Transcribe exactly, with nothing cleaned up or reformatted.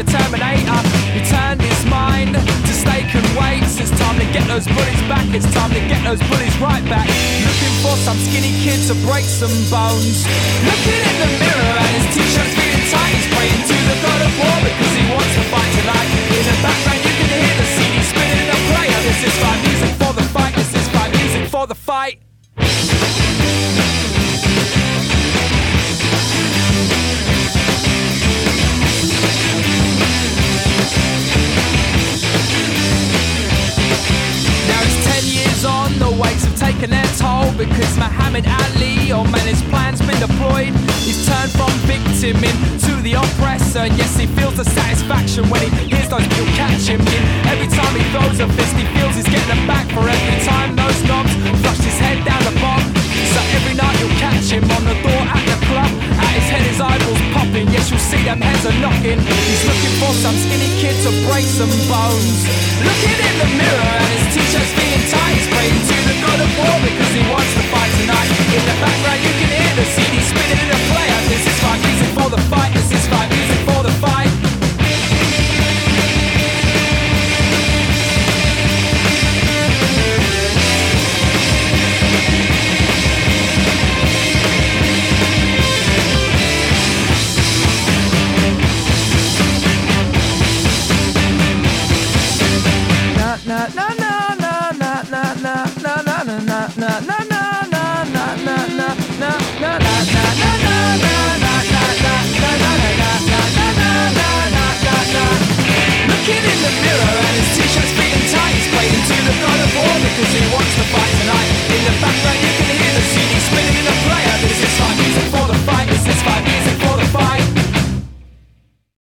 the Terminator. He turned his mind to steak and weights. It's time to get those bullies back. It's time to get those bullies right back. Looking for some skinny kid to break some bones. Looking in the mirror and his t-shirt's feeling tight. He's praying to the God of War because he wants to fight tonight. In the background you can hear the C D spinning the player. This is fight music for the fight. This is fight music for the fight. On the weights have taken their toll because Muhammad Ali, oh man, his plan's been deployed. He's turned from victim into the oppressor. And yes, he feels the satisfaction when he hears those people catch him in. Every time he throws a fist, he feels he's getting them back. For every time those knobs flush his head down the bomb. So every night you'll catch him on the door at the club. At his head his eyeballs popping. Yes, you'll see them heads are knocking. He's looking for some skinny kid to break some bones. Looking in the mirror and his t-shirt's feeling tight. He's praying to the God of War because he wants to fight tonight. In the background you